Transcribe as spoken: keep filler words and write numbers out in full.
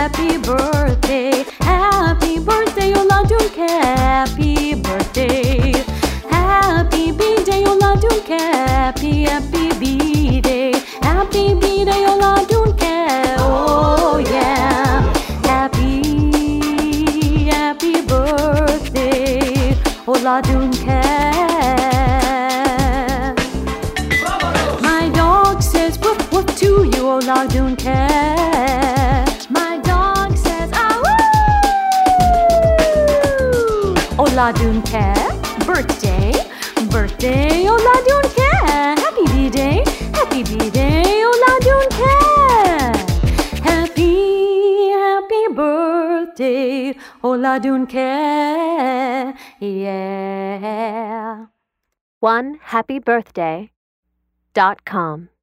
happy birthday. Happy birthday, Oladunke. Happy birthday. Happy B-day, Oladunke. Happy, happy B-day. Happy B-day, Oladunke. Oh yeah. Happy, happy birthday, Oladunke. My dog says woof woof to you, Oladunke. My dog says ah woo. Oladunke, birthday, birthday, Oladunke. Happy B-day, happy B-day, Oladunke. Happy, happy birthday, Oladunke. Yeah. one happy birthday dot com